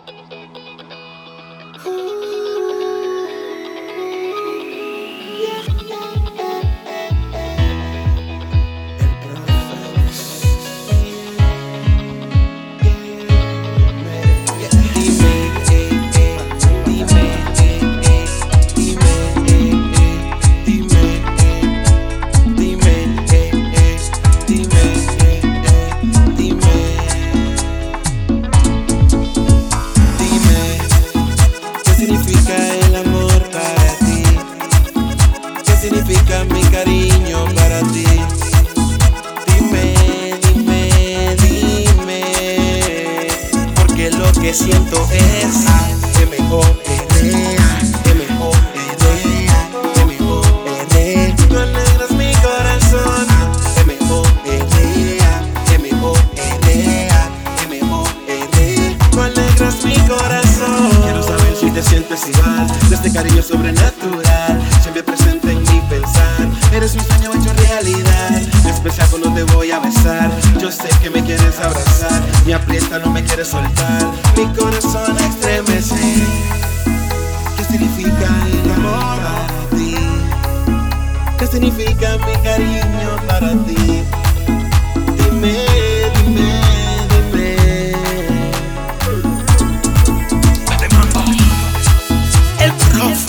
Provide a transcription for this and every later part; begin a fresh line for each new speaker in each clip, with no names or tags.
Significa mi cariño para ti. Dime, dime, dime, porque lo que siento es M-O-R-A, M-O-R-A, M-O-R-A. Tú alegras mi corazón. M-O-R-A, M-O-R-A, M-O-R-A. Tú alegras mi corazón. Quiero saber si te sientes igual de este cariño sobrenatural, siempre presente en mi pensar. Eres mi sueño hecho realidad. En especial cuando te voy a besar. Yo sé que me quieres abrazar, me aprieta, no me quieres soltar. Mi corazón estremece. ¿Qué significa el amor para ti? ¿Qué significa mi cariño para ti? Dime, dime, dime.
El profe.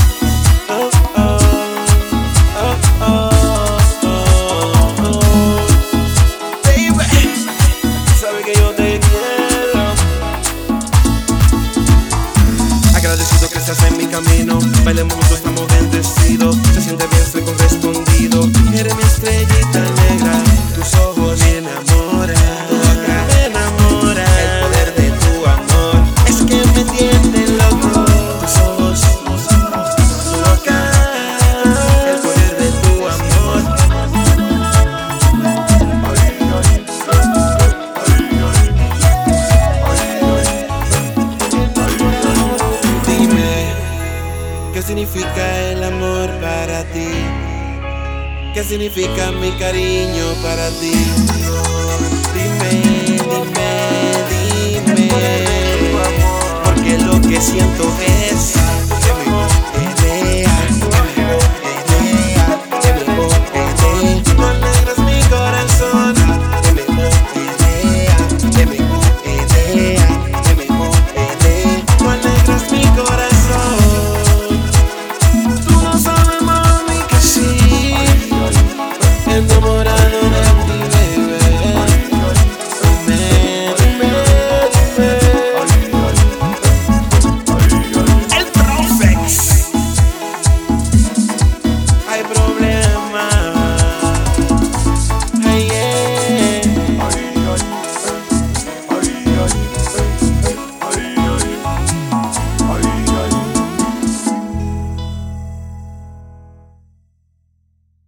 Agradecido que estás en mi camino, bailemos juntos, estamos bendecidos. Se siente bien, estoy correspondido. Eres mi estrellita negra, tus ojos me enamoran, tu boca me enamora. El poder de tu amor es que me tiene loco. Tus ojos, tu boca, el poder de tu amor. ¿Qué significa el amor para ti? ¿Qué significa mi cariño para ti? Dime, dime, dime, porque lo que siento es